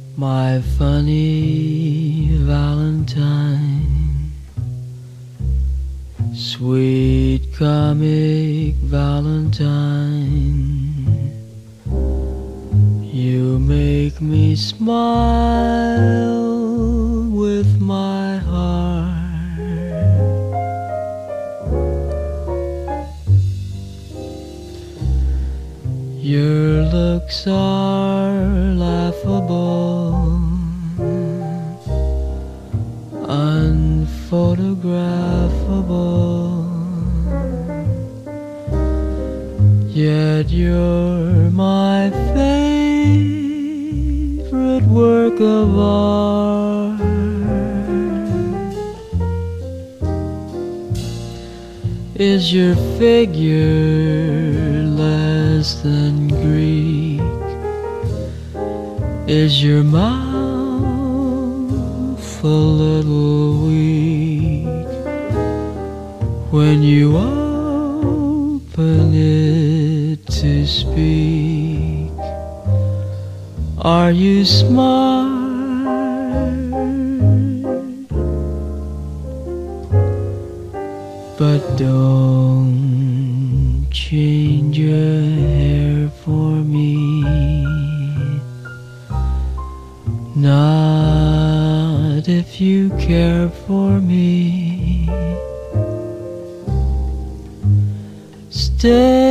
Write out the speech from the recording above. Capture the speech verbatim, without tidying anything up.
My funny Valentine, sweet comic Valentine, you make me smile with my heart. Your looks are laughable, unphotographable, yet you're my favorite work of art. Is your figure less than Greek? Is your mouth a little weak when you open it to speak? Are you smart? But don't change your hair for me, not if you care for me. Stay